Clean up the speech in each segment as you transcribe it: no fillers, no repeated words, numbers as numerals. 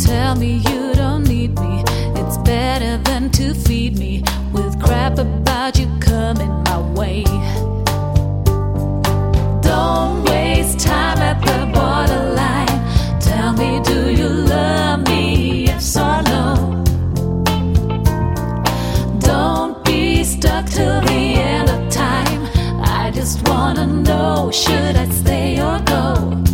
Tell me you don't need me. It's better than to feed me with crap about you coming my way. Don't waste time at the borderline. Tell me, do you love me? Yes or no? Don't be stuck till the end of time. I just wanna know, should I stay or go?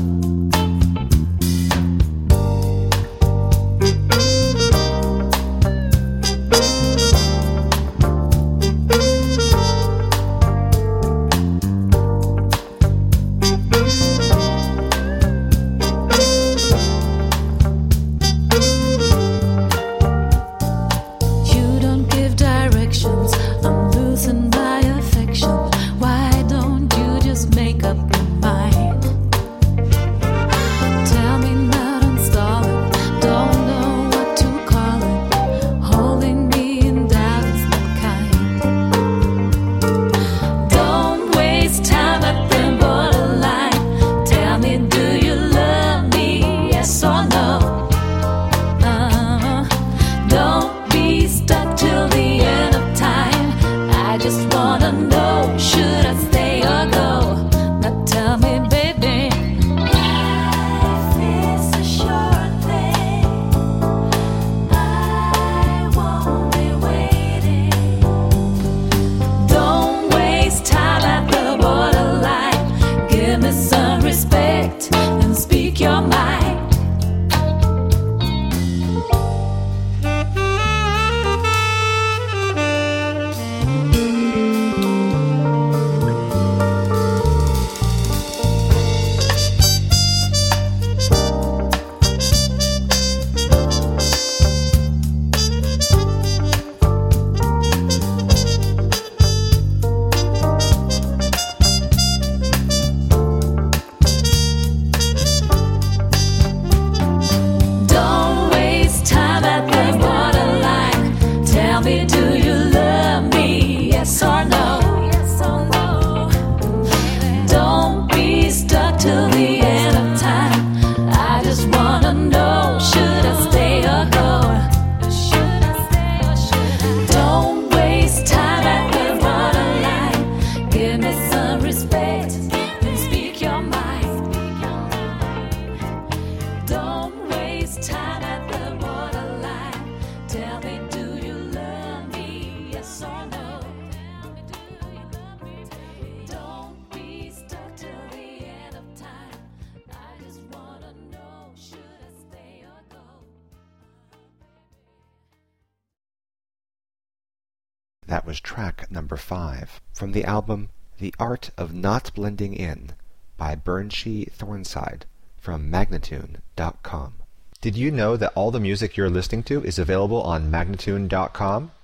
I'm losing my affection. Why don't you just make up your mind? Tell me not install it. Don't know what to call it. Holding me in doubt is not kind. Don't waste time at the borderline. Tell me, do you love me? Yes or no? Don't be stuck till the end of time. I just wanna know, should I stay or go? Now tell me, baby. Life is a short thing. I won't be waiting. Don't waste time at the borderline. Give me some respect and speak your mind. Do you love me? Yes or no? Yes or no? Don't be stuck till the end of time. I just wanna know, should I stay or go? Should I stay or should I? Don't waste time at the borderline. Give me some respect and speak your mind. Don't waste time at the borderline. Tell me, do you love me? Yes or no? Tell me, do you love me? Don't be stuck till the end of time. I just wanna know, should I stay or go? That was track number 5 from the album The Art of Not Blending In by Burnshee Thornside from Magnatune.com. Did you know that all the music you're listening to is available on Magnatune.com?